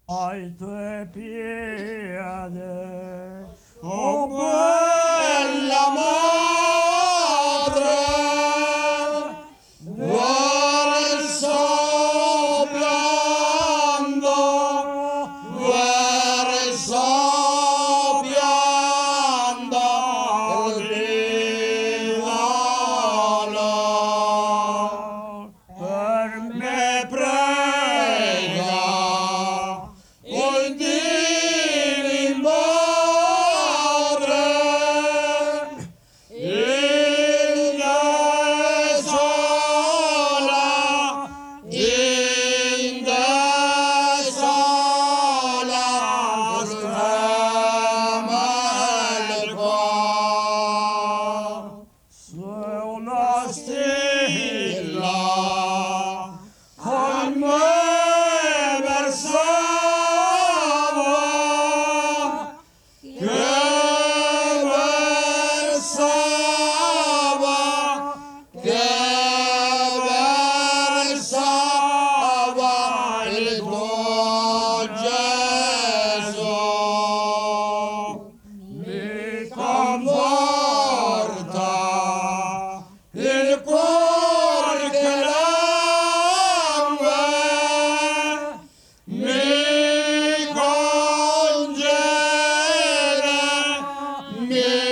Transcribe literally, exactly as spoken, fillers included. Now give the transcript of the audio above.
ai tuoi piedi. Oh bella madre, verso piando, verso piando il figliolo. Per me Me prega, il Divin Padre, in desola, in desola, strema il cuore. sei una Stella con me versava, che versava, che versava il tuo Gesù. Mi conforta il cuore che langue, mi congeda, mi